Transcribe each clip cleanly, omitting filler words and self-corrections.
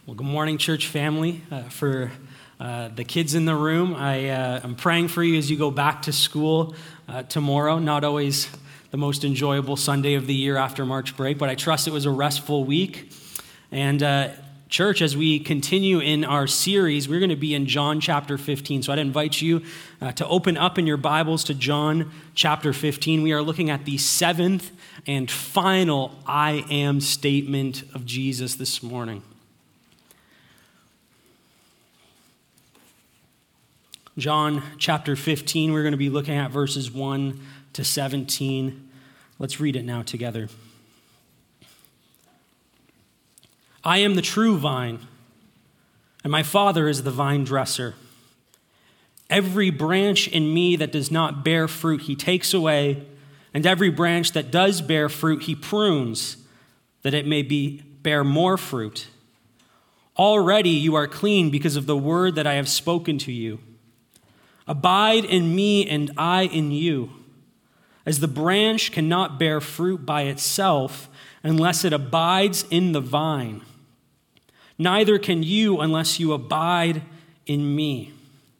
Well, good morning, church family. For the kids in the room, I'm praying for you as you go back to school tomorrow. Not always the most enjoyable Sunday of the year after March break, but I trust it was a restful week. And church, as we continue in our series, we're going to be in John chapter 15. So I'd invite you to open up in your Bibles to John chapter 15. We are looking at the seventh and final I am statement of Jesus this morning. John chapter 15, we're going to be looking at verses 1 to 17. Let's read it now together. I am the true vine, and my Father is the vine dresser. Every branch in me that does not bear fruit, he takes away, and every branch that does bear fruit, he prunes, that it may bear more fruit. Already you are clean because of the word that I have spoken to you. Abide in me and I in you. As the branch cannot bear fruit by itself unless it abides in the vine, neither can you unless you abide in me.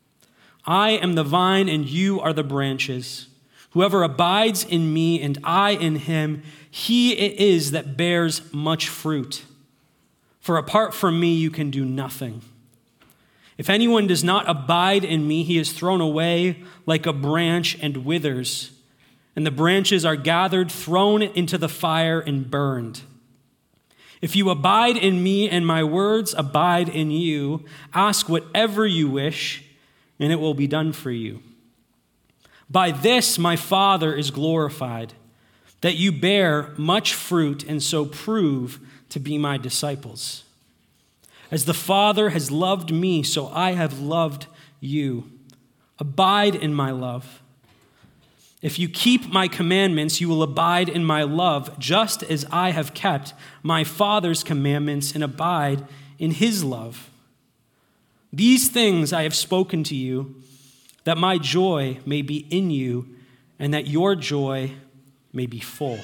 I am the vine and you are the branches. Whoever abides in me and I in him, he it is that bears much fruit. For apart from me you can do nothing. If anyone does not abide in me, he is thrown away like a branch and withers, and the branches are gathered, thrown into the fire, and burned. If you abide in me and my words abide in you, ask whatever you wish, and it will be done for you. By this my Father is glorified, that you bear much fruit and so prove to be my disciples. As the Father has loved me, so I have loved you. Abide in my love. If you keep my commandments, you will abide in my love, just as I have kept my Father's commandments and abide in his love. These things I have spoken to you, that my joy may be in you, and that your joy may be full.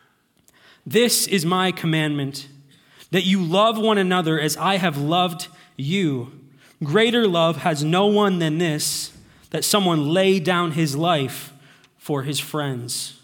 This is my commandment, that you love one another as I have loved you. Greater love has no one than this, that someone lay down his life for his friends.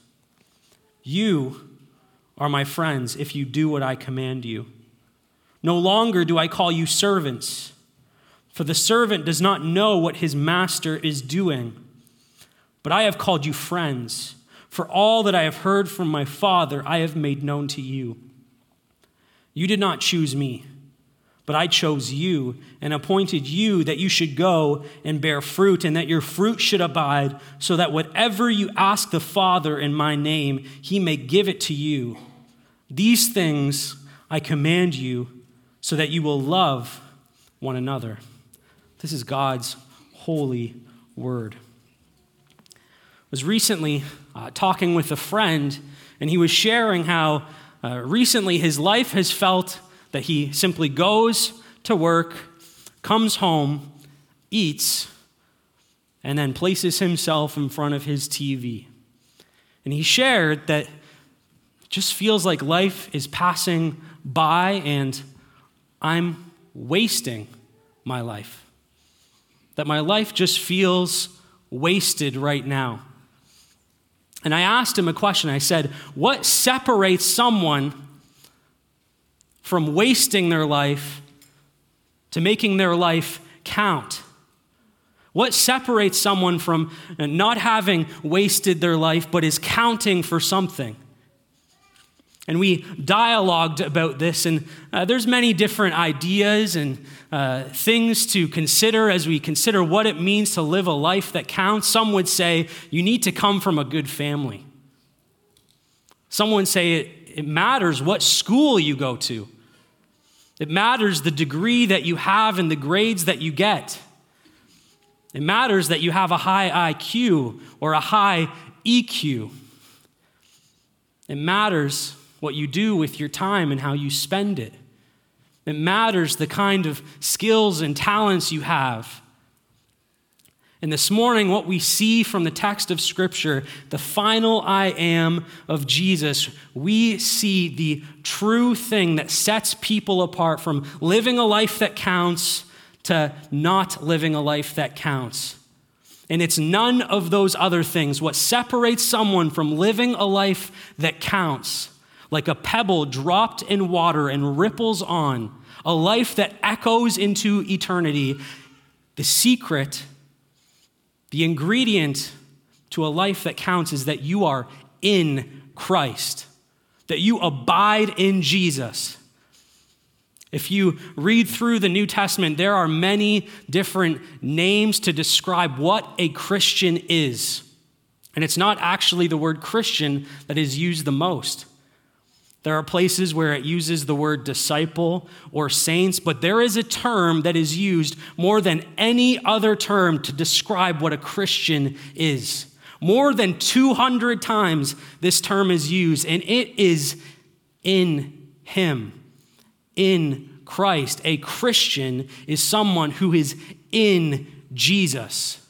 You are my friends if you do what I command you. No longer do I call you servants, for the servant does not know what his master is doing. But I have called you friends, for all that I have heard from my Father I have made known to you. You did not choose me, but I chose you and appointed you that you should go and bear fruit, and that your fruit should abide, so that whatever you ask the Father in my name, he may give it to you. These things I command you, so that you will love one another. This is God's holy word. I was recently talking with a friend, and he was sharing how recently his life has felt that he simply goes to work, comes home, eats, and then places himself in front of his TV. And he shared that it just feels like life is passing by and I'm wasting my life. That my life just feels wasted right now. And I asked him a question. I said, what separates someone from wasting their life to making their life count? What separates someone from not having wasted their life but is counting for something? And we dialogued about this, and there's many different ideas and things to consider as we consider what it means to live a life that counts. Some would say you need to come from a good family. Some would say it matters what school you go to. It matters the degree that you have and the grades that you get. It matters that you have a high IQ or a high EQ. It matters what you do with your time and how you spend it. It matters the kind of skills and talents you have. And this morning, what we see from the text of Scripture, the final I am of Jesus, we see the true thing that sets people apart from living a life that counts to not living a life that counts. And it's none of those other things. What separates someone from living a life that counts, like a pebble dropped in water and ripples on, a life that echoes into eternity, the secret, the ingredient to a life that counts is that you are in Christ, that you abide in Jesus. If you read through the New Testament, there are many different names to describe what a Christian is. And it's not actually the word Christian that is used the most. There are places where it uses the word disciple or saints, but there is a term that is used more than any other term to describe what a Christian is. More than 200 times this term is used, and it is in Him, in Christ. A Christian is someone who is in Jesus.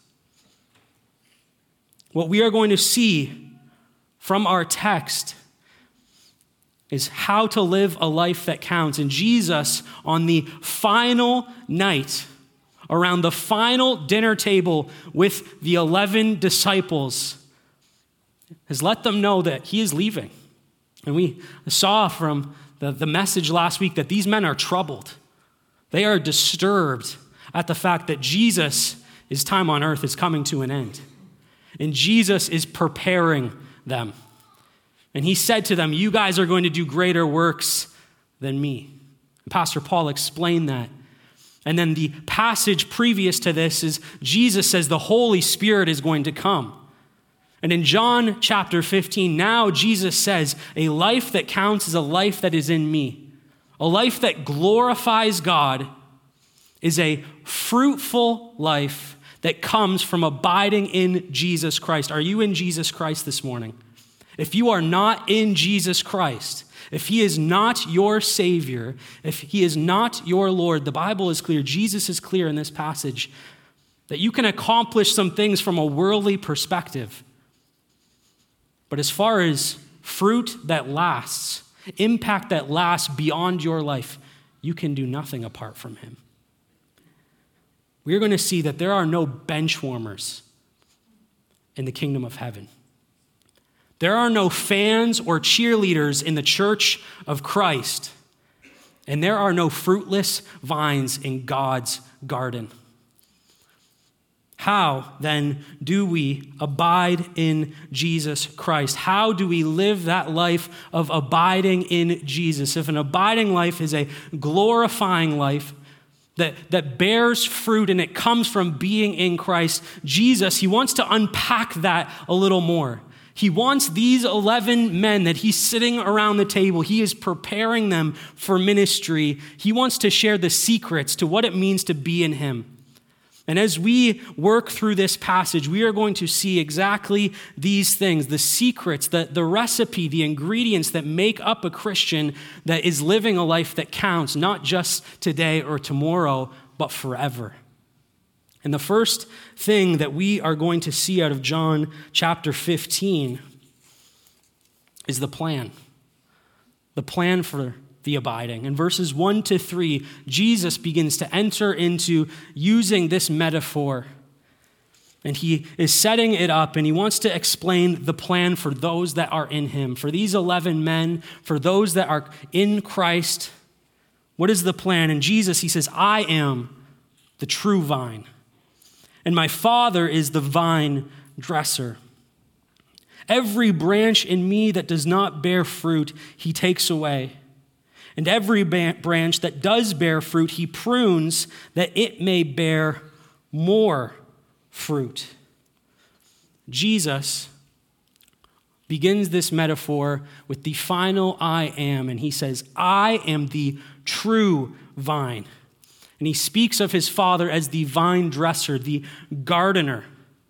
What we are going to see from our text is how to live a life that counts. And Jesus, on the final night, around the final dinner table with the 11 disciples, has let them know that he is leaving. And we saw from the message last week that these men are troubled. They are disturbed at the fact that Jesus' time on earth is coming to an end. And Jesus is preparing them. And he said to them, you guys are going to do greater works than me. Pastor Paul explained that. And then the passage previous to this is Jesus says the Holy Spirit is going to come. And in John chapter 15, now Jesus says, a life that counts is a life that is in me. A life that glorifies God is a fruitful life that comes from abiding in Jesus Christ. Are you in Jesus Christ this morning? If you are not in Jesus Christ, if he is not your Savior, if he is not your Lord, the Bible is clear, Jesus is clear in this passage, that you can accomplish some things from a worldly perspective. But as far as fruit that lasts, impact that lasts beyond your life, you can do nothing apart from him. We're going to see that there are no bench warmers in the kingdom of heaven. There are no fans or cheerleaders in the church of Christ. And there are no fruitless vines in God's garden. How, then, do we abide in Jesus Christ? How do we live that life of abiding in Jesus? If an abiding life is a glorifying life that bears fruit and it comes from being in Christ, Jesus, he wants to unpack that a little more. He wants these 11 men that he's sitting around the table, he is preparing them for ministry. He wants to share the secrets to what it means to be in him. And as we work through this passage, we are going to see exactly these things, the secrets, the recipe, the ingredients that make up a Christian that is living a life that counts, not just today or tomorrow, but forever. And the first thing that we are going to see out of John chapter 15 is the plan for the abiding. In verses 1-3, Jesus begins to enter into using this metaphor. And he is setting it up, and he wants to explain the plan for those that are in him. For these 11 men, for those that are in Christ, what is the plan? And Jesus, he says, I am the true vine, and my Father is the vine dresser. Every branch in me that does not bear fruit, he takes away. And every branch that does bear fruit, he prunes that it may bear more fruit. Jesus begins this metaphor with the final I am, and he says, I am the true vine. And he speaks of his Father as the vine dresser, the gardener.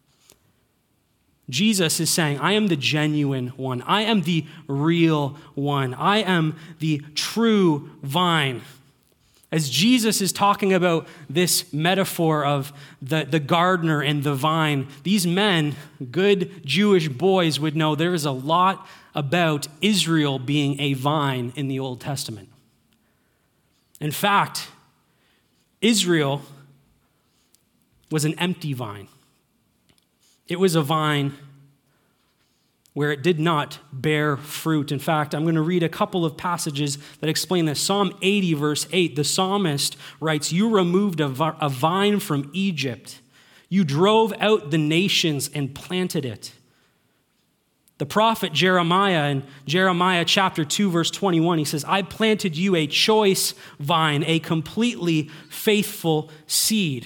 Jesus is saying, I am the genuine one. I am the real one. I am the true vine. As Jesus is talking about this metaphor of the gardener and the vine, these men, good Jewish boys, would know there is a lot about Israel being a vine in the Old Testament. In fact, Israel was an empty vine. It was a vine where it did not bear fruit. In fact, I'm going to read a couple of passages that explain this. Psalm 80, verse 8, the psalmist writes, "You removed a vine from Egypt. You drove out the nations and planted it." The prophet Jeremiah, in Jeremiah chapter 2, verse 21, he says, "I planted you a choice vine, a completely faithful seed."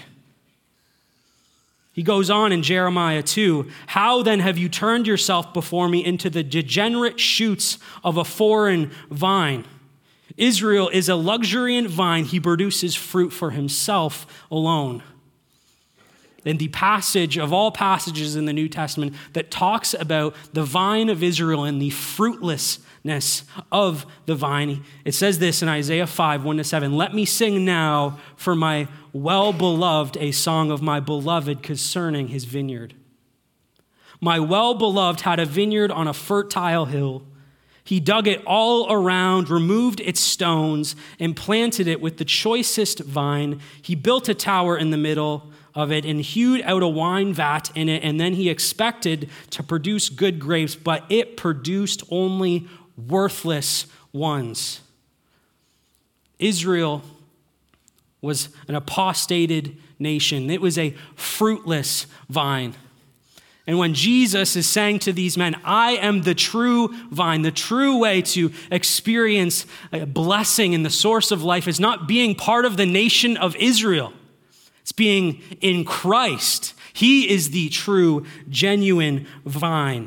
He goes on in Jeremiah 2, "How then have you turned yourself before me into the degenerate shoots of a foreign vine? Israel is a luxuriant vine. He produces fruit for himself alone." And the passage of all passages in the New Testament that talks about the vine of Israel and the fruitlessness of the vine, it says this in Isaiah 5, 1-7, "Let me sing now for my well-beloved a song of my beloved concerning his vineyard. My well-beloved had a vineyard on a fertile hill. He dug it all around, removed its stones, and planted it with the choicest vine. He built a tower in the middle of it and hewed out a wine vat in it, and then he expected to produce good grapes, but it produced only worthless ones." Israel was an apostated nation. It was a fruitless vine. And when Jesus is saying to these men, "I am the true vine," the true way to experience a blessing in the source of life is not being part of the nation of Israel. It's being in Christ. He is the true, genuine vine.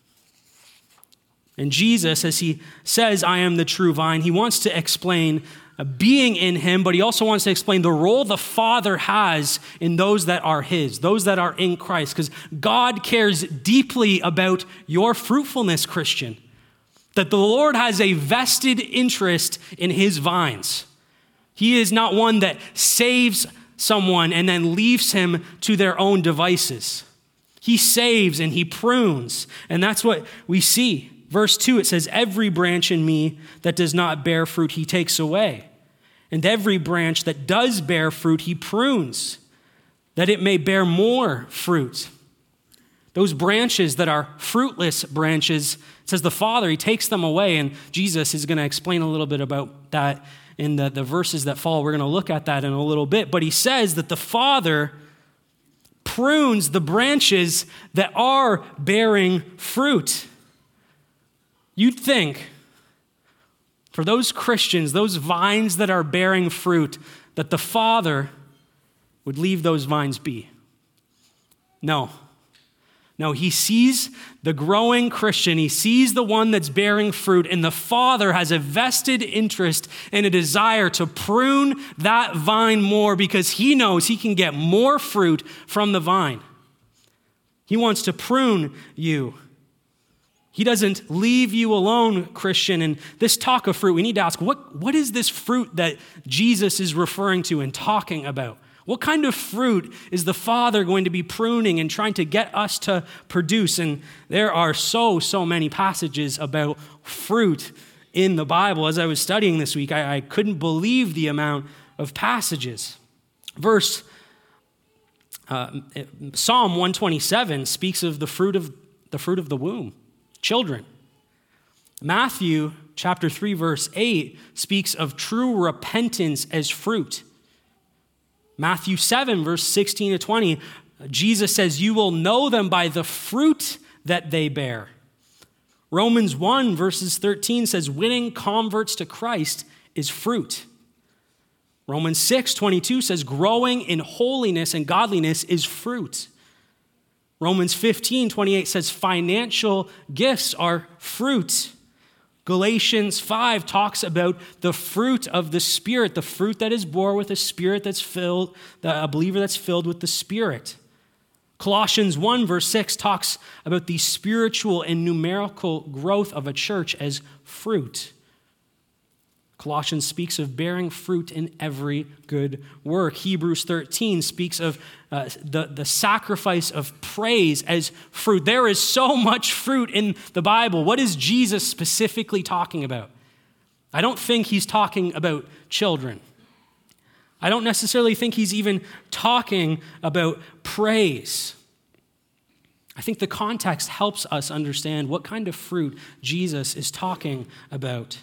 And Jesus, as he says, "I am the true vine," he wants to explain being in him, but he also wants to explain the role the Father has in those that are his, those that are in Christ, because God cares deeply about your fruitfulness, Christian, that the Lord has a vested interest in his vines. He is not one that saves someone and then leaves him to their own devices. He saves and he prunes, and that's what we see. Verse 2, it says, "Every branch in me that does not bear fruit, he takes away. And every branch that does bear fruit, he prunes, that it may bear more fruit." Those branches that are fruitless branches, it says the Father, he takes them away, and Jesus is going to explain a little bit about that in the verses that follow. We're going to look at that in a little bit. But he says that the Father prunes the branches that are bearing fruit. You'd think, for those Christians, those vines that are bearing fruit, that the Father would leave those vines be. No, he sees the growing Christian. He sees the one that's bearing fruit, and the Father has a vested interest and a desire to prune that vine more because he knows he can get more fruit from the vine. He wants to prune you. He doesn't leave you alone, Christian. And this talk of fruit, we need to ask, what is this fruit that Jesus is referring to and talking about? What kind of fruit is the Father going to be pruning and trying to get us to produce? And there are so many passages about fruit in the Bible. As I was studying this week, I couldn't believe the amount of passages. Psalm 127 speaks of the fruit of the womb, children. Matthew chapter 3, verse 8 speaks of true repentance as fruit. Matthew 7, verse 16-20, Jesus says, "You will know them by the fruit that they bear." Romans 1, verses 13 says, "Winning converts to Christ is fruit." Romans 6:22 says, "Growing in holiness and godliness is fruit." Romans 15:28 says, "Financial gifts are fruit." Galatians 5 talks about the fruit of the Spirit, the fruit that is born with a spirit that's filled, a believer that's filled with the Spirit. Colossians 1 verse 6 talks about the spiritual and numerical growth of a church as fruit. Colossians speaks of bearing fruit in every good work. Hebrews 13 speaks of the sacrifice of praise as fruit. There is so much fruit in the Bible. What is Jesus specifically talking about? I don't think he's talking about children. I don't necessarily think he's even talking about praise. I think the context helps us understand what kind of fruit Jesus is talking about.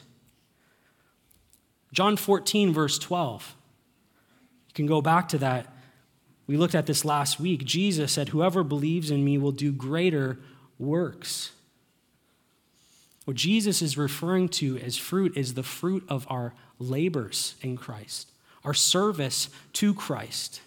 John 14, verse 12. You can go back to that. We looked at this last week. Jesus said, "Whoever believes in me will do greater works." What Jesus is referring to as fruit is the fruit of our labors in Christ, our service to Christ.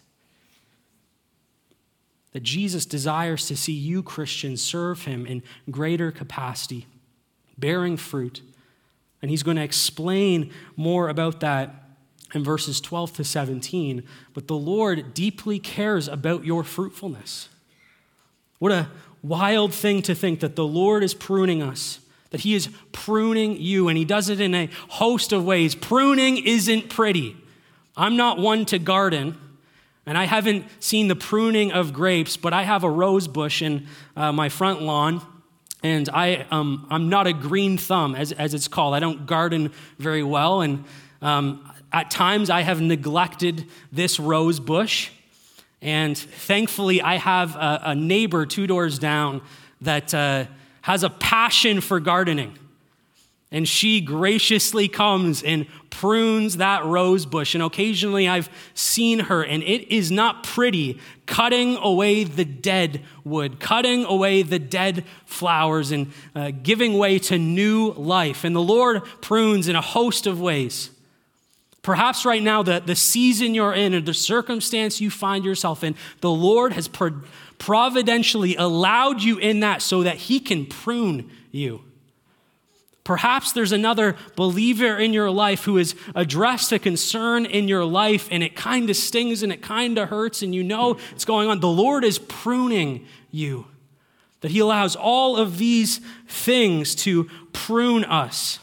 That Jesus desires to see you, Christians, serve him in greater capacity, bearing fruit. And he's going to explain more about that in verses 12 to 17. But the Lord deeply cares about your fruitfulness. What a wild thing to think that the Lord is pruning us, that he is pruning you, and he does it in a host of ways. Pruning isn't pretty. I'm not one to garden, and I haven't seen the pruning of grapes, but I have a rose bush in my front lawn. And I'm not a green thumb, as it's called. I don't garden very well. And at times I have neglected this rose bush. And thankfully I have a neighbor 2 doors down that has a passion for gardening. And she graciously comes and prunes that rose bush. And occasionally I've seen her, and it is not pretty, cutting away the dead wood, cutting away the dead flowers, and giving way to new life. And the Lord prunes in a host of ways. Perhaps right now, the season you're in or the circumstance you find yourself in, the Lord has providentially allowed you in that so that he can prune you. Perhaps there's another believer in your life who has addressed a concern in your life, and it kind of stings and it kind of hurts, and you know it's going on. The Lord is pruning you, that he allows all of these things to prune us.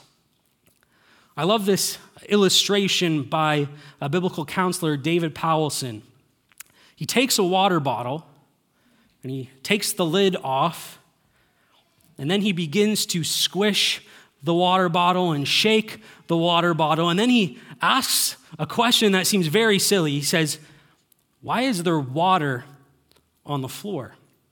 I love this illustration by a biblical counselor, David Powelson. He takes a water bottle and he takes the lid off, and then he begins to squish the water bottle and shake the water bottle. And then he asks a question that seems very silly. He says, "Why is there water on the floor?"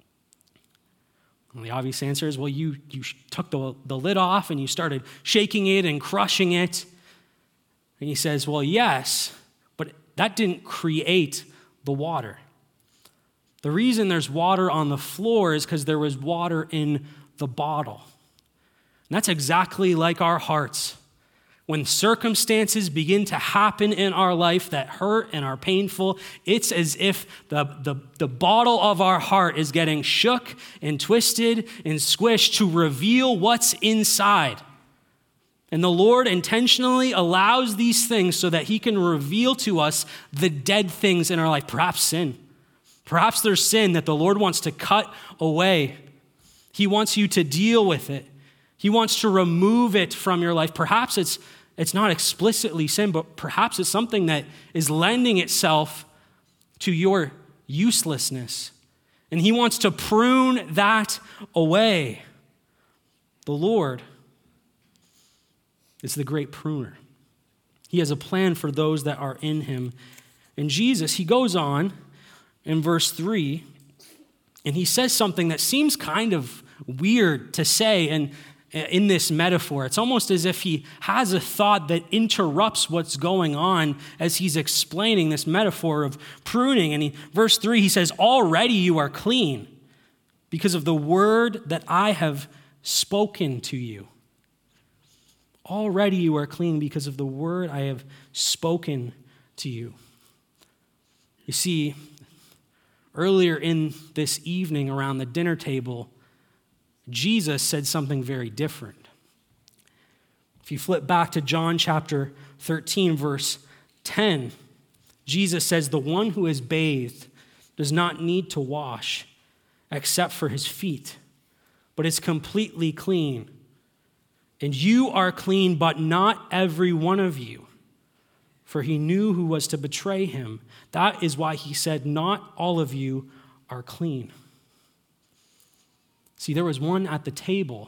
And the obvious answer is, well, you took the lid off and you started shaking it and crushing it. And he says, well, yes, but that didn't create the water. The reason there's water on the floor is because there was water in the bottle. And that's exactly like our hearts. When circumstances begin to happen in our life that hurt and are painful, it's as if the bottle of our heart is getting shook and twisted and squished to reveal what's inside. And the Lord intentionally allows these things so that he can reveal to us the dead things in our life, perhaps sin. Perhaps there's sin that the Lord wants to cut away. He wants you to deal with it. He wants to remove it from your life. Perhaps it's not explicitly sin, but perhaps it's something that is lending itself to your uselessness. And he wants to prune that away. The Lord is the great pruner. He has a plan for those that are in him. And Jesus, he goes on in verse 3, and he says something that seems kind of weird to say, and in this metaphor. It's almost as if he has a thought that interrupts what's going on as he's explaining this metaphor of pruning. And verse 3, he says, "Already you are clean because of the word that I have spoken to you." Already you are clean because of the word I have spoken to you. You see, earlier in this evening around the dinner table, Jesus said something very different. If you flip back to John chapter 13, verse 10, Jesus says, "The one who is bathed does not need to wash except for his feet, but is completely clean, And you are clean, but not every one of you. For he knew who was to betray him. That is why he said, not all of you are clean. See, there was one at the table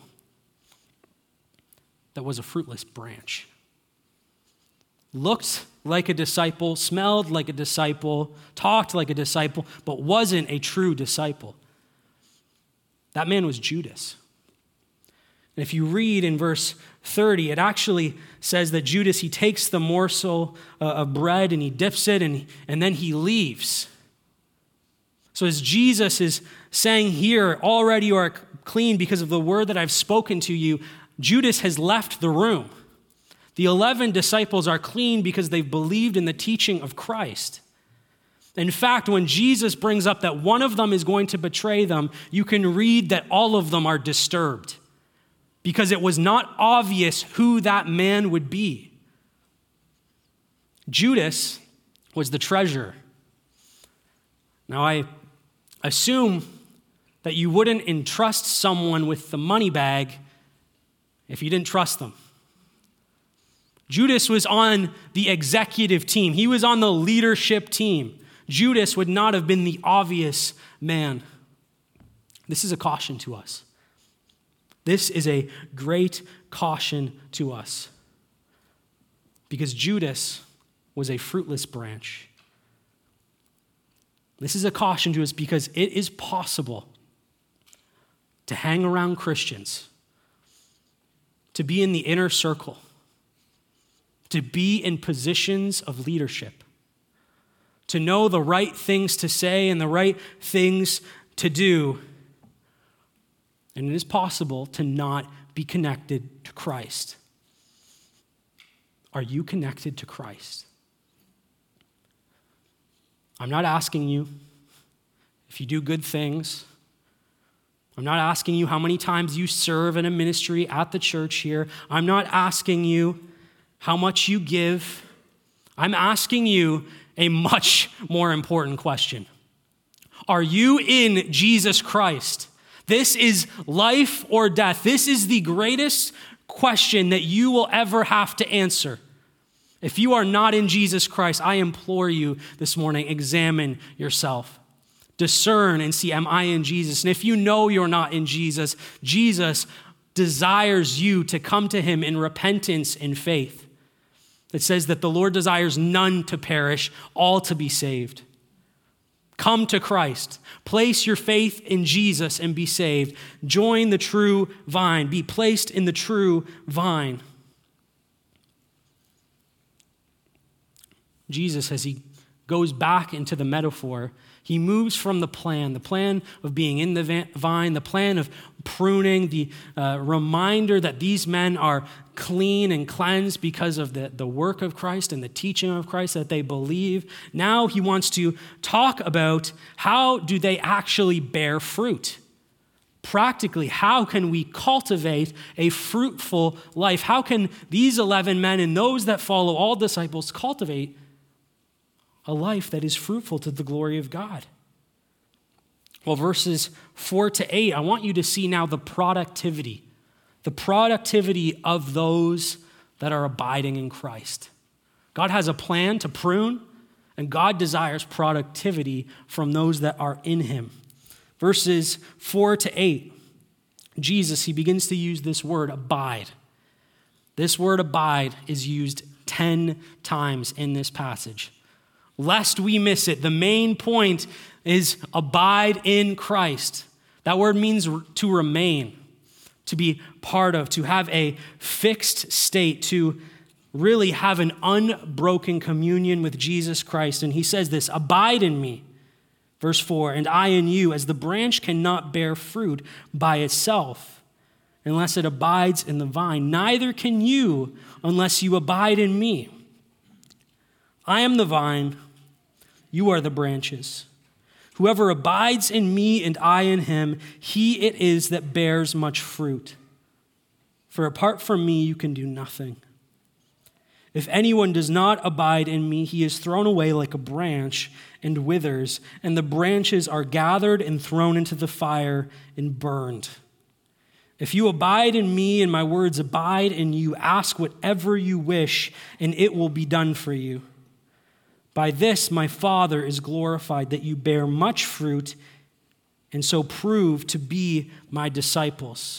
that was a fruitless branch. Looked like a disciple, smelled like a disciple, talked like a disciple, but wasn't a true disciple. That man was Judas. And if you read in verse 30, it actually says that Judas, he takes the morsel of bread and he dips it and then he leaves. So as Jesus is saying here, already you are clean because of the word that I've spoken to you, Judas has left the room. The 11 disciples are clean because they've believed in the teaching of Christ. In fact, when Jesus brings up that one of them is going to betray them, you can read that all of them are disturbed because it was not obvious who that man would be. Judas was the treasurer. Now, I assume that you wouldn't entrust someone with the money bag if you didn't trust them. Judas was on the executive team. He was on the leadership team. Judas would not have been the obvious man. This is a caution to us. This is a great caution to us. Because Judas was a fruitless branch. This is a caution to us because it is possible to hang around Christians, to be in the inner circle, to be in positions of leadership, to know the right things to say and the right things to do. And it is possible to not be connected to Christ. Are you connected to Christ? I'm not asking you if you do good things. I'm not asking you how many times you serve in a ministry at the church here. I'm not asking you how much you give. I'm asking you a much more important question. Are you in Jesus Christ? This is life or death. This is the greatest question that you will ever have to answer. If you are not in Jesus Christ, I implore you this morning, examine yourself. Discern and see, am I in Jesus? And if you know you're not in Jesus, Jesus desires you to come to him in repentance and faith. It says that the Lord desires none to perish, all to be saved. Come to Christ. Place your faith in Jesus and be saved. Join the true vine. Be placed in the true vine. Jesus, as he goes back into the metaphor, he moves from the plan of being in the vine, the plan of pruning, the reminder that these men are clean and cleansed because of the work of Christ and the teaching of Christ that they believe. Now he wants to talk about how do they actually bear fruit. Practically, how can we cultivate a fruitful life? How can these 11 men and those that follow, all disciples, cultivate a life that is fruitful to the glory of God? Well, verses 4-8, I want you to see now the productivity of those that are abiding in Christ. God has a plan to prune, and God desires productivity from those that are in him. Verses 4-8, Jesus, he begins to use this word, abide. This word abide is used 10 times in this passage. Lest we miss it, the main point is abide in Christ. That word means to remain, to be part of, to have a fixed state, to really have an unbroken communion with Jesus Christ. And he says this, abide in me, verse 4, and I in you, as the branch cannot bear fruit by itself unless it abides in the vine. Neither can you unless you abide in me. I am the vine, you are the branches. Whoever abides in me and I in him, he it is that bears much fruit. For apart from me, you can do nothing. If anyone does not abide in me, he is thrown away like a branch and withers, and the branches are gathered and thrown into the fire and burned. If you abide in me and my words abide in you, ask whatever you wish, and it will be done for you. By this my Father is glorified, that you bear much fruit, and so prove to be my disciples.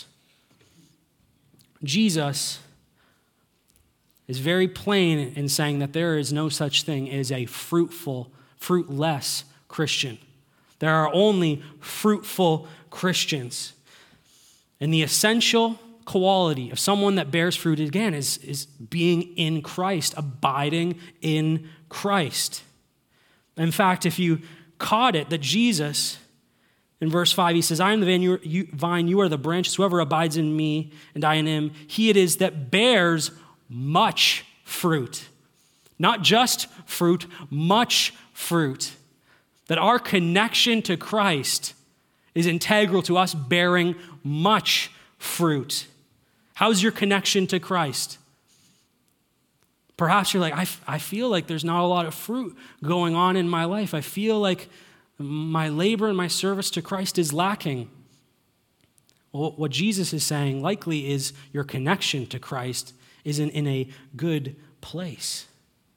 Jesus is very plain in saying that there is no such thing as a fruitless Christian. There are only fruitful Christians. And the essential quality of someone that bears fruit, again, is being in Christ, abiding in Christ. In fact, if you caught it, that Jesus, in verse 5, he says, I am the vine, you are the branches. Whoever abides in me and I in him, he it is that bears much fruit. Not just fruit, much fruit. That our connection to Christ is integral to us bearing much fruit. How's your connection to Christ? Perhaps you're like, I feel like there's not a lot of fruit going on in my life. I feel like my labor and my service to Christ is lacking. Well, what Jesus is saying likely is your connection to Christ isn't in a good place.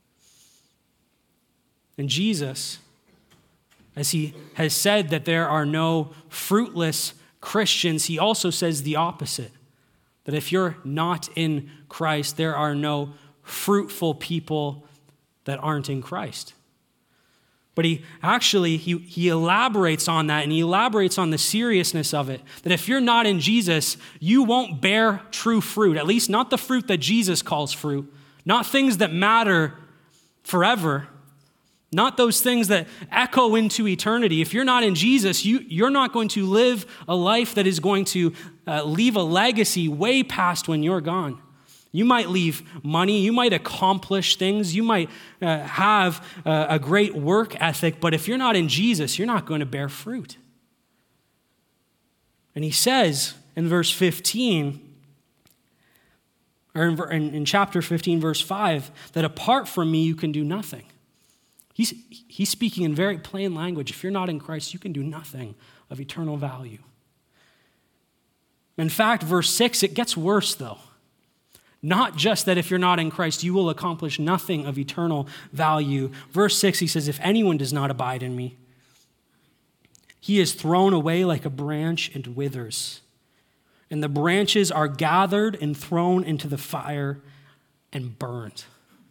And Jesus, as he has said that there are no fruitless Christians, he also says the opposite. That if you're not in Christ, there are no fruitful people that aren't in Christ. But he elaborates on that, and he elaborates on the seriousness of it. That if you're not in Jesus, you won't bear true fruit, at least not the fruit that Jesus calls fruit, not things that matter forever, not those things that echo into eternity. If you're not in Jesus, you're not going to live a life that is going to leave a legacy way past when you're gone. You might leave money, you might accomplish things, you might have a great work ethic, but if you're not in Jesus, you're not going to bear fruit. And he says in verse 15, or in chapter 15, verse 5, that apart from me, you can do nothing. He's speaking in very plain language. If you're not in Christ, you can do nothing of eternal value. In fact, verse 6, it gets worse, though. Not just that if you're not in Christ, you will accomplish nothing of eternal value. Verse 6, he says, if anyone does not abide in me, he is thrown away like a branch and withers. And the branches are gathered and thrown into the fire and burned.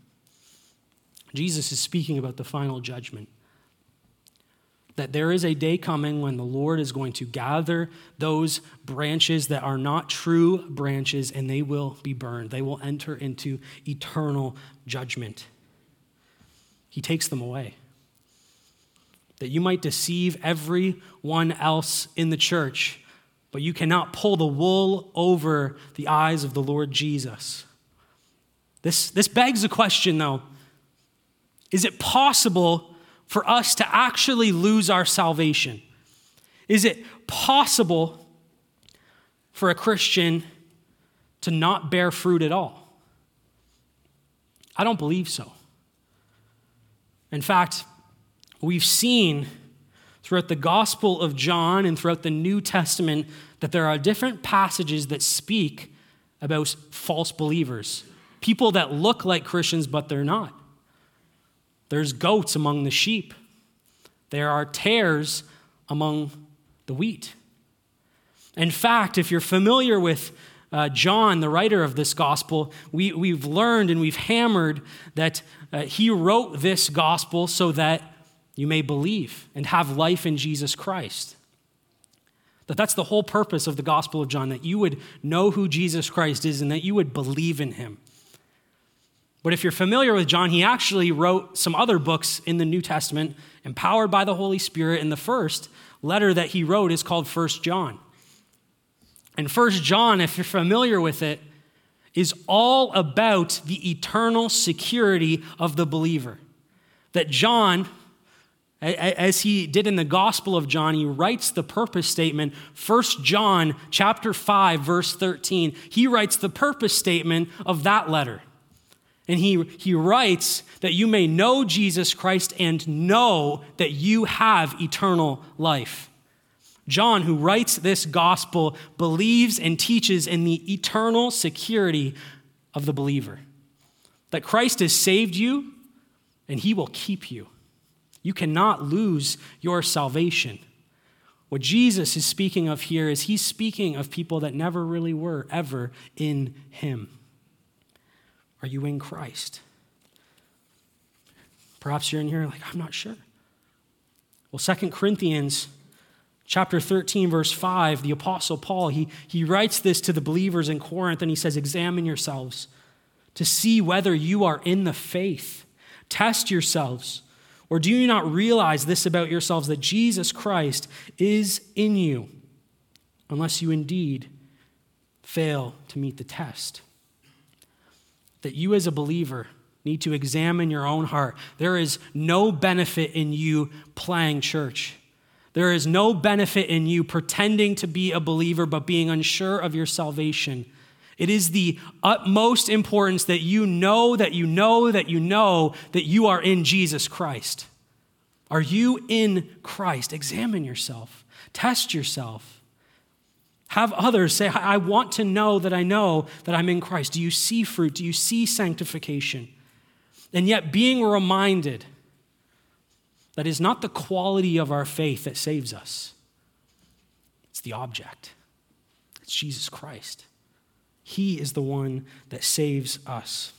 Jesus is speaking about the final judgment. That there is a day coming when the Lord is going to gather those branches that are not true branches, and they will be burned. They will enter into eternal judgment. He takes them away. That you might deceive everyone else in the church, but you cannot pull the wool over the eyes of the Lord Jesus. This begs the question, though. Is it possible for us to actually lose our salvation? Is it possible for a Christian to not bear fruit at all? I don't believe so. In fact, we've seen throughout the Gospel of John and throughout the New Testament that there are different passages that speak about false believers, people that look like Christians but they're not. There's goats among the sheep. There are tares among the wheat. In fact, if you're familiar with John, the writer of this gospel, we've learned and we've hammered that he wrote this gospel so that you may believe and have life in Jesus Christ. That's the whole purpose of the Gospel of John, that you would know who Jesus Christ is and that you would believe in him. But if you're familiar with John, he actually wrote some other books in the New Testament, empowered by the Holy Spirit, and the first letter that he wrote is called 1 John. And 1 John, if you're familiar with it, is all about the eternal security of the believer. That John, as he did in the Gospel of John, he writes the purpose statement. 1 John chapter 5, verse 13, he writes the purpose statement of that letter. And he writes that you may know Jesus Christ and know that you have eternal life. John, who writes this gospel, believes and teaches in the eternal security of the believer. That Christ has saved you and he will keep you. You cannot lose your salvation. What Jesus is speaking of here is he's speaking of people that never really were ever in him. Are you in Christ? Perhaps you're in here like, I'm not sure. Well, 2 Corinthians chapter 13, verse 5, the Apostle Paul, he writes this to the believers in Corinth, and he says, examine yourselves to see whether you are in the faith. Test yourselves. Or do you not realize this about yourselves, that Jesus Christ is in you, unless you indeed fail to meet the test? That you as a believer need to examine your own heart. There is no benefit in you playing church. There is no benefit in you pretending to be a believer but being unsure of your salvation. It is the utmost importance that you know that you are in Jesus Christ. Are you in Christ? Examine yourself. Test yourself. Have others say, I want to know that I'm in Christ. Do you see fruit? Do you see sanctification? And yet being reminded that it is not the quality of our faith that saves us. It's the object. It's Jesus Christ. He is the one that saves us.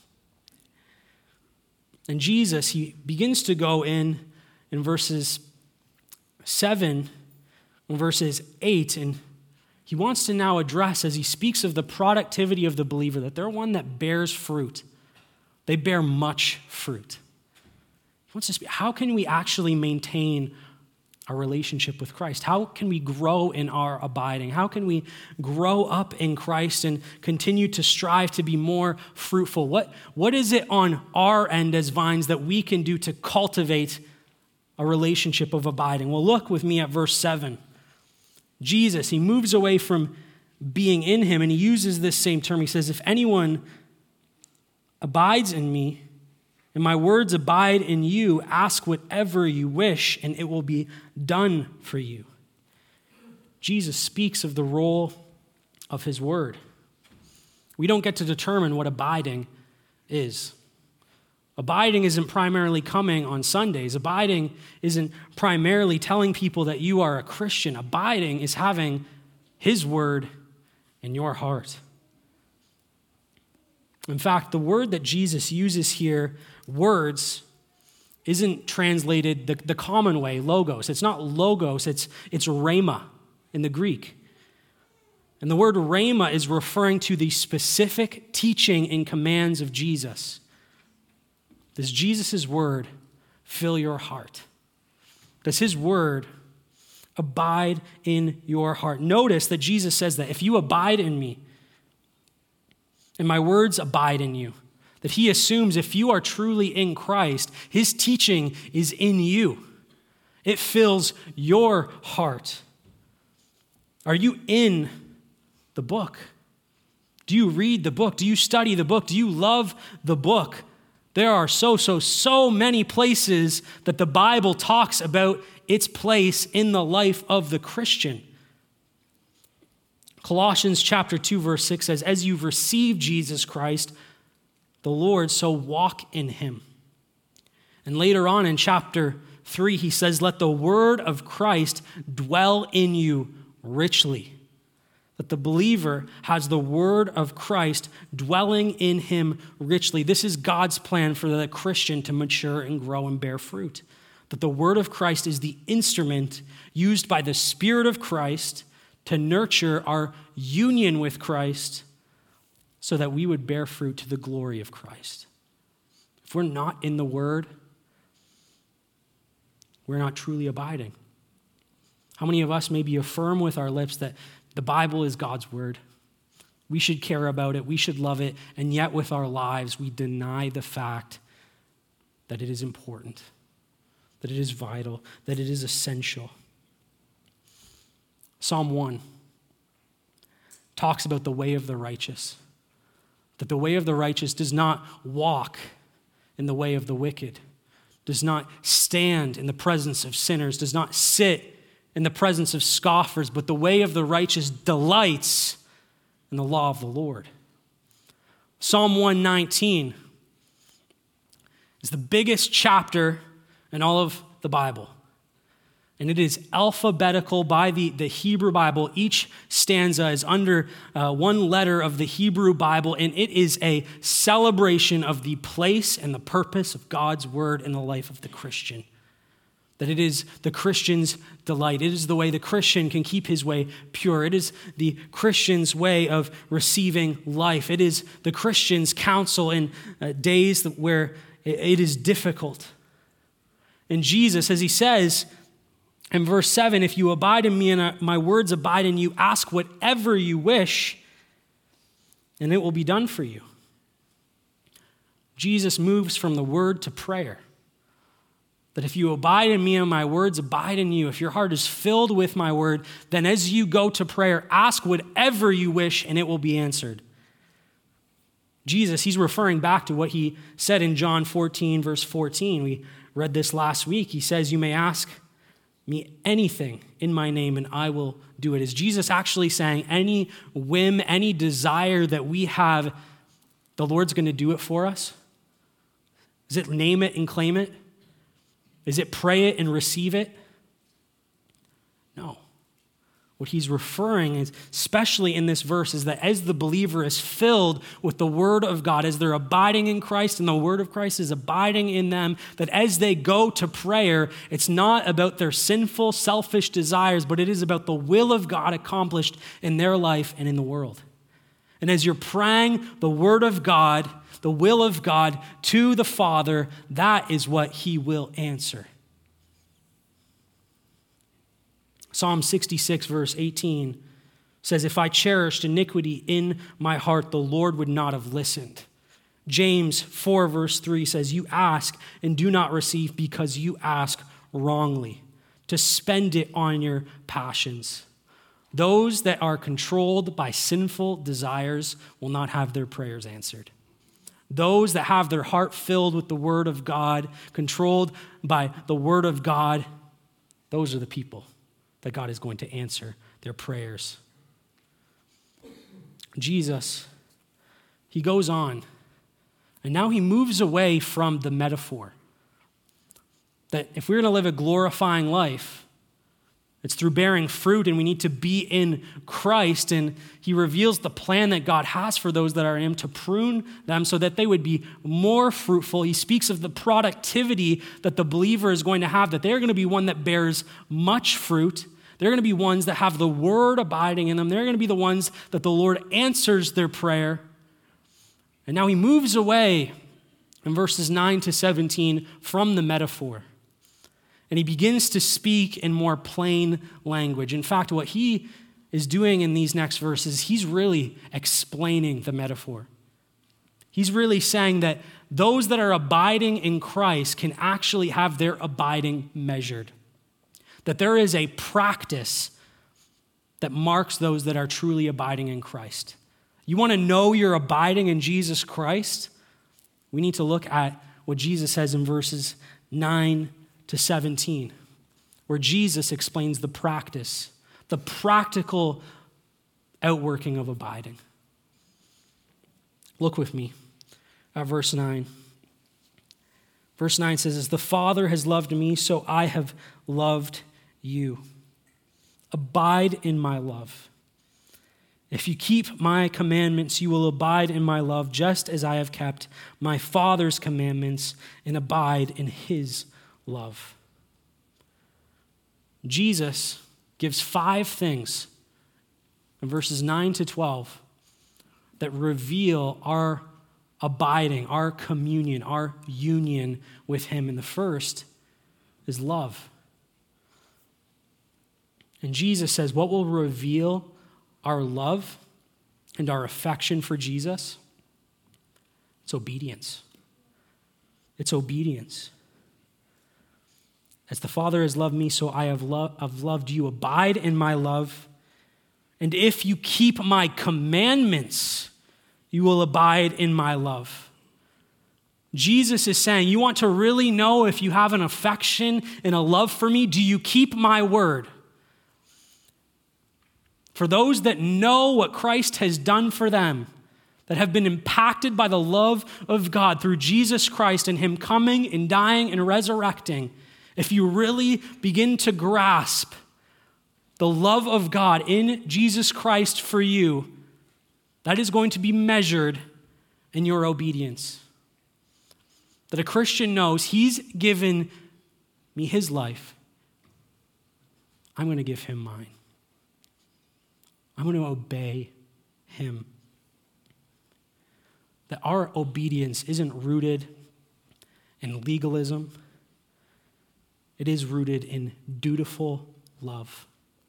And Jesus, he begins to go in verses 7 and verses 8, and he wants to now address, as he speaks of the productivity of the believer, that they're one that bears fruit. They bear much fruit. He wants to speak, how can we actually maintain our relationship with Christ? How can we grow in our abiding? How can we grow up in Christ and continue to strive to be more fruitful? What is it on our end as vines that we can do to cultivate a relationship of abiding? Well, look with me at verse 7. Jesus, he moves away from being in him, and he uses this same term. He says, if anyone abides in me, and my words abide in you, ask whatever you wish, and it will be done for you. Jesus speaks of the role of his word. We don't get to determine what abiding is. Abiding isn't primarily coming on Sundays. Abiding isn't primarily telling people that you are a Christian. Abiding is having his word in your heart. In fact, the word that Jesus uses here, words, isn't translated the common way, logos. It's not logos, it's rhema in the Greek. And the word rhema is referring to the specific teaching and commands of Jesus. Does Jesus' word fill your heart? Does his word abide in your heart? Notice that Jesus says that if you abide in me, and my words abide in you, that he assumes if you are truly in Christ, his teaching is in you. It fills your heart. Are you in the book? Do you read the book? Do you study the book? Do you love the book? There are so many places that the Bible talks about its place in the life of the Christian. Colossians chapter 2, verse 6 says, as you've received Jesus Christ, the Lord, so walk in him. And later on in chapter 3, he says, let the word of Christ dwell in you richly. That the believer has the word of Christ dwelling in him richly. This is God's plan for the Christian to mature and grow and bear fruit. That the word of Christ is the instrument used by the Spirit of Christ to nurture our union with Christ so that we would bear fruit to the glory of Christ. If we're not in the word, we're not truly abiding. How many of us maybe affirm with our lips that the Bible is God's word? We should care about it, we should love it, and yet with our lives we deny the fact that it is important, that it is vital, that it is essential. Psalm 1 talks about the way of the righteous, that the way of the righteous does not walk in the way of the wicked, does not stand in the presence of sinners, does not sit in the presence of scoffers, but the way of the righteous delights in the law of the Lord. Psalm 119 is the biggest chapter in all of the Bible. And it is alphabetical by the Hebrew Bible. Each stanza is under one letter of the Hebrew Bible, and it is a celebration of the place and the purpose of God's word in the life of the Christian. That it is the Christian's delight. It is the way the Christian can keep his way pure. It is the Christian's way of receiving life. It is the Christian's counsel in days where it is difficult. And Jesus, as he says in verse 7, if you abide in me and my words abide in you, ask whatever you wish, and it will be done for you. Jesus moves from the word to prayer. That if you abide in me and my words abide in you, if your heart is filled with my word, then as you go to prayer, ask whatever you wish, and it will be answered. Jesus, he's referring back to what he said in John 14, verse 14. We read this last week. He says, you may ask me anything in my name and I will do it. Is Jesus actually saying any whim, any desire that we have, the Lord's going to do it for us? Is it name it and claim it? Is it pray it and receive it? No. What he's referring is, especially in this verse, is that as the believer is filled with the word of God, as they're abiding in Christ and the word of Christ is abiding in them, that as they go to prayer, it's not about their sinful, selfish desires, but it is about the will of God accomplished in their life and in the world. And as you're praying the word of God, the will of God to the Father, that is what he will answer. Psalm 66, verse 18 says, if I cherished iniquity in my heart, the Lord would not have listened. James 4, verse 3 says, you ask and do not receive because you ask wrongly, to spend it on your passions. Those that are controlled by sinful desires will not have their prayers answered. Those that have their heart filled with the word of God, controlled by the word of God, those are the people that God is going to answer their prayers. Jesus, he goes on, and now he moves away from the metaphor that if we're going to live a glorifying life, it's through bearing fruit, and we need to be in Christ. And he reveals the plan that God has for those that are in him to prune them so that they would be more fruitful. He speaks of the productivity that the believer is going to have, that they're going to be one that bears much fruit. They're going to be ones that have the word abiding in them. They're going to be the ones that the Lord answers their prayer. And now he moves away in verses 9 to 17 from the metaphor. And he begins to speak in more plain language. In fact, what he is doing in these next verses, he's really explaining the metaphor. He's really saying that those that are abiding in Christ can actually have their abiding measured. That there is a practice that marks those that are truly abiding in Christ. You want to know you're abiding in Jesus Christ? We need to look at what Jesus says in verses 9 to 17, where Jesus explains the practice, the practical outworking of abiding. Look with me at verse 9. Verse 9 says, as the Father has loved me, so I have loved you. Abide in my love. If you keep my commandments, you will abide in my love, just as I have kept my Father's commandments and abide in his love. Jesus gives 5 things in verses 9 to 12 that reveal our abiding, our communion, our union with him. And the first is love. And Jesus says, what will reveal our love and our affection for Jesus? It's obedience. It's obedience. As the Father has loved me, so I have loved you. Abide in my love. And if you keep my commandments, you will abide in my love. Jesus is saying, you want to really know if you have an affection and a love for me? Do you keep my word? For those that know what Christ has done for them, that have been impacted by the love of God through Jesus Christ and him coming and dying and resurrecting, if you really begin to grasp the love of God in Jesus Christ for you, that is going to be measured in your obedience. That a Christian knows he's given me his life. I'm going to give him mine. I'm going to obey him. That our obedience isn't rooted in legalism. It is rooted in dutiful love.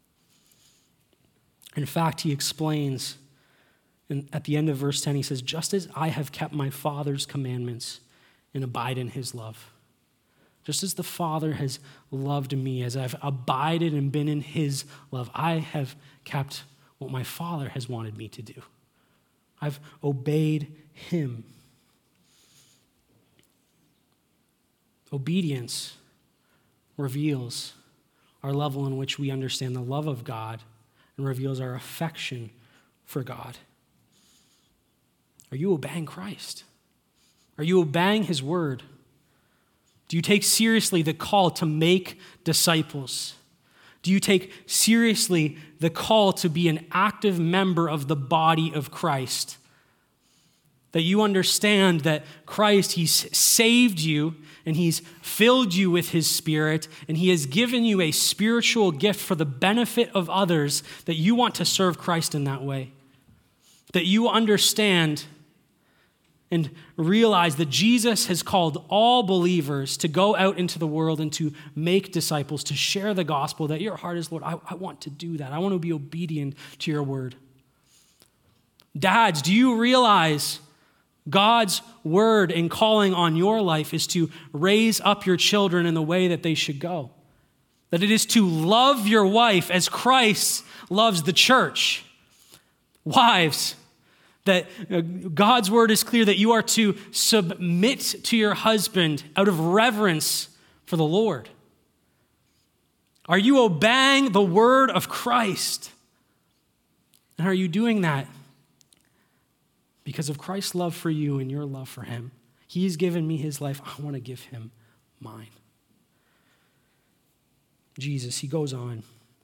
In fact, he explains at the end of verse 10, he says, just as I have kept my Father's commandments and abide in his love. Just as the Father has loved me, as I've abided and been in his love, I have kept what my Father has wanted me to do. I've obeyed him. Obedience reveals our level in which we understand the love of God and reveals our affection for God. Are you obeying Christ? Are you obeying his word? Do you take seriously the call to make disciples? Do you take seriously the call to be an active member of the body of Christ? That you understand that Christ, he's saved you and he's filled you with his Spirit and he has given you a spiritual gift for the benefit of others, that you want to serve Christ in that way. That you understand and realize that Jesus has called all believers to go out into the world and to make disciples, to share the gospel, that your heart is, Lord, I want to do that. I want to be obedient to your word. Dads, do you realize God's word and calling on your life is to raise up your children in the way that they should go? That it is to love your wife as Christ loves the church. Wives, that God's word is clear that you are to submit to your husband out of reverence for the Lord. Are you obeying the word of Christ? And are you doing that because of Christ's love for you and your love for him? He's given me his life. I want to give him mine. Jesus, he goes on.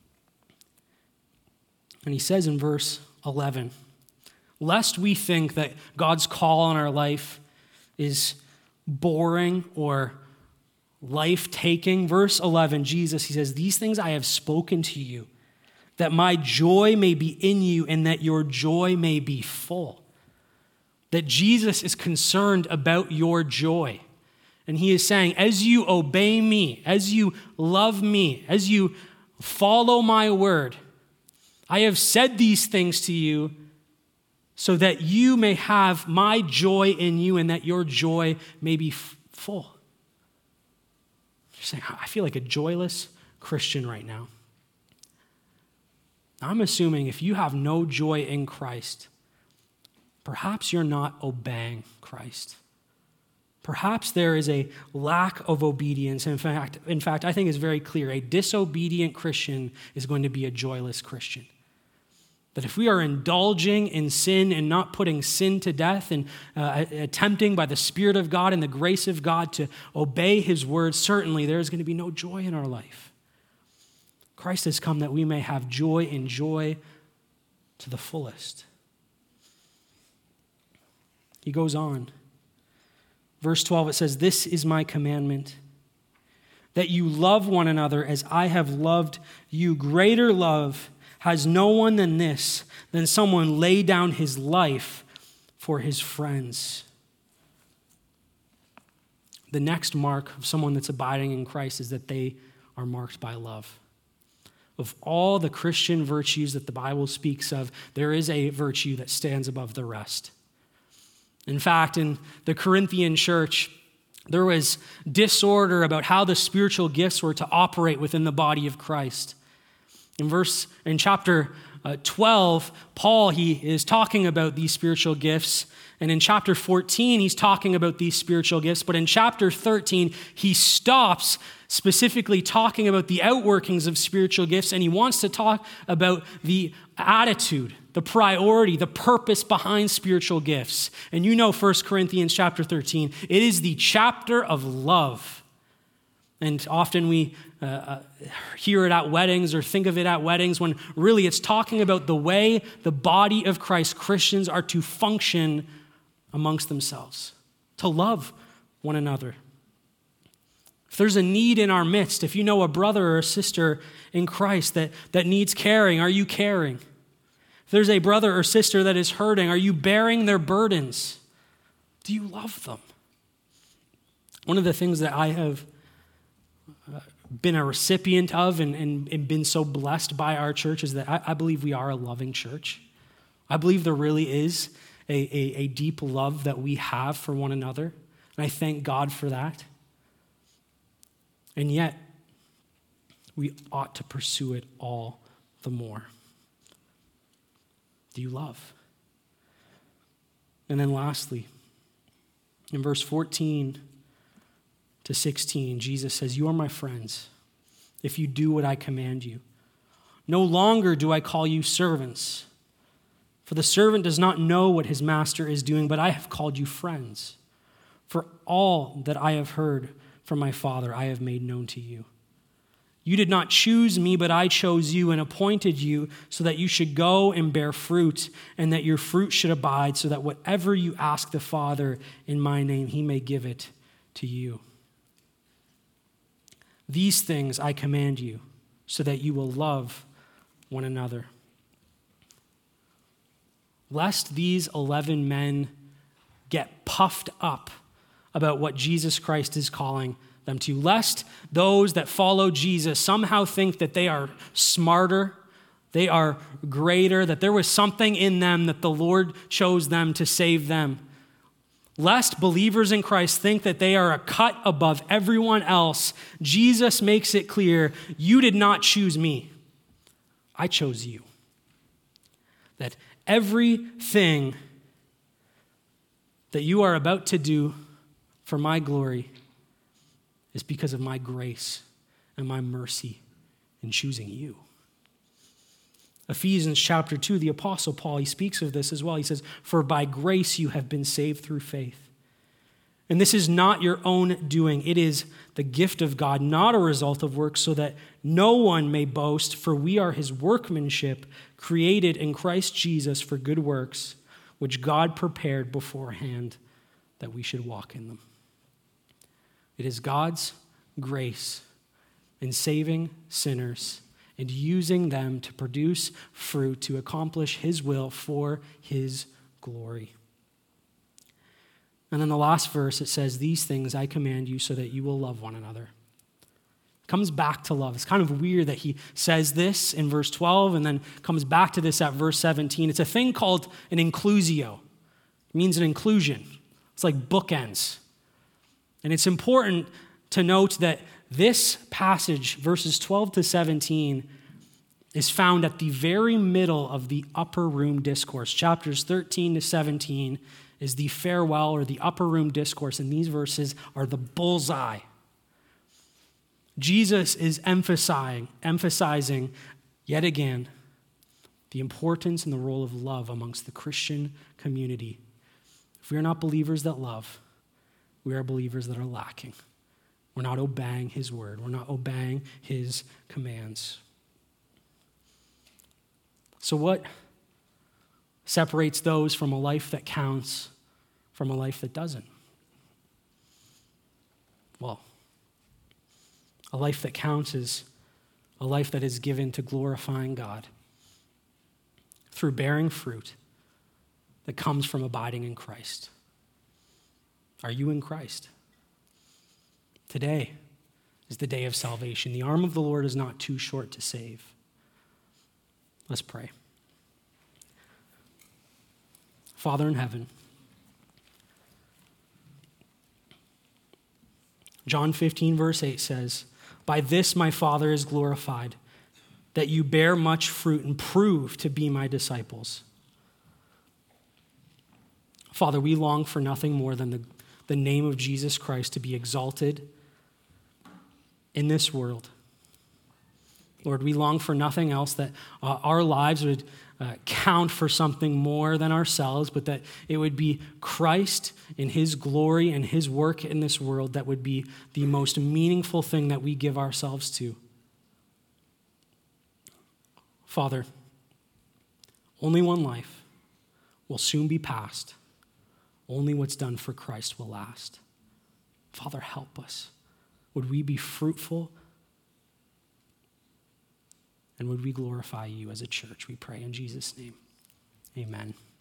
And he says in verse 11, lest we think that God's call on our life is boring or life-taking. Verse 11, Jesus, he says, these things I have spoken to you, that my joy may be in you and that your joy may be full. That Jesus is concerned about your joy. And he is saying, as you obey me, as you love me, as you follow my word, I have said these things to you so that you may have my joy in you and that your joy may be full. You're saying, I feel like a joyless Christian right now. I'm assuming if you have no joy in Christ, perhaps you're not obeying Christ. Perhaps there is a lack of obedience. In fact, I think it's very clear. A disobedient Christian is going to be a joyless Christian. That if we are indulging in sin and not putting sin to death and attempting by the Spirit of God and the grace of God to obey his word, certainly there is going to be no joy in our life. Christ has come that we may have joy and joy to the fullest. He goes on. Verse 12, it says, this is my commandment, that you love one another as I have loved you. Greater love has no one than this, than someone lay down his life for his friends. The next mark of someone that's abiding in Christ is that they are marked by love. Of all the Christian virtues that the Bible speaks of, there is a virtue that stands above the rest. In fact, in the Corinthian church, there was disorder about how the spiritual gifts were to operate within the body of Christ. In chapter 12, Paul, he is talking about these spiritual gifts. And in chapter 14, he's talking about these spiritual gifts. But in chapter 13, he stops specifically talking about the outworkings of spiritual gifts. And he wants to talk about the attitude, the priority, the purpose behind spiritual gifts. And you know 1 Corinthians chapter 13, it is the chapter of love. And often we hear it at weddings or think of it at weddings when really it's talking about the way the body of Christ, Christians, are to function amongst themselves, to love one another. If there's a need in our midst, if you know a brother or a sister in Christ that needs caring, are you caring? If there's a brother or sister that is hurting, are you bearing their burdens? Do you love them? One of the things that I have been a recipient of and been so blessed by our church is that I believe we are a loving church. I believe there really is a deep love that we have for one another, and I thank God for that. And yet, we ought to pursue it all the more. Do you love? And then lastly, in verse 14 to 16, Jesus says, "You are my friends if you do what I command you. No longer do I call you servants, for the servant does not know what his master is doing, but I have called you friends. For all that I have heard from my Father, I have made known to you. You did not choose me, but I chose you and appointed you so that you should go and bear fruit, and that your fruit should abide, so that whatever you ask the Father in my name, he may give it to you. These things I command you, so that you will love one another. Lest these 11 men get puffed up about what Jesus Christ is calling them to, lest those that follow Jesus somehow think that they are smarter, they are greater, that there was something in them that the Lord chose them to save them. Lest believers in Christ think that they are a cut above everyone else, Jesus makes it clear, you did not choose me. I chose you. That everything that you are about to do for my glory is because of my grace and my mercy in choosing you. Ephesians chapter 2, the Apostle Paul, he speaks of this as well. He says, "For by grace you have been saved through faith. And this is not your own doing. It is the gift of God, not a result of works, so that no one may boast. For we are his workmanship, created in Christ Jesus for good works, which God prepared beforehand that we should walk in them." It is God's grace in saving sinners and using them to produce fruit to accomplish his will for his glory. And then the last verse, it says, "These things I command you so that you will love one another." It comes back to love. It's kind of weird that he says this in verse 12 and then comes back to this at verse 17. It's a thing called an inclusio. It means an inclusion. It's like bookends. And it's important to note that this passage, verses 12 to 17, is found at the very middle of the upper room discourse. Chapters 13 to 17 is the farewell or the upper room discourse, and these verses are the bullseye. Jesus is emphasizing yet again the importance and the role of love amongst the Christian community. If we are not believers that love, we are believers that are lacking. We're not obeying his word. We're not obeying his commands. So what separates those from a life that counts from a life that doesn't? Well, a life that counts is a life that is given to glorifying God through bearing fruit that comes from abiding in Christ. Are you in Christ? Today is the day of salvation. The arm of the Lord is not too short to save. Let's pray. Father in heaven, John 15, verse 8 says, "By this my Father is glorified, that you bear much fruit and prove to be my disciples. Father, we long for nothing more than the name of Jesus Christ to be exalted in this world. Lord, we long for nothing else, that our lives would count for something more than ourselves, but that it would be Christ in his glory and his work in this world that would be the most meaningful thing that we give ourselves to. Father, only one life will soon be past. Only what's done for Christ will last. Father, help us. Would we be fruitful? And would we glorify you as a church? We pray in Jesus' name. Amen.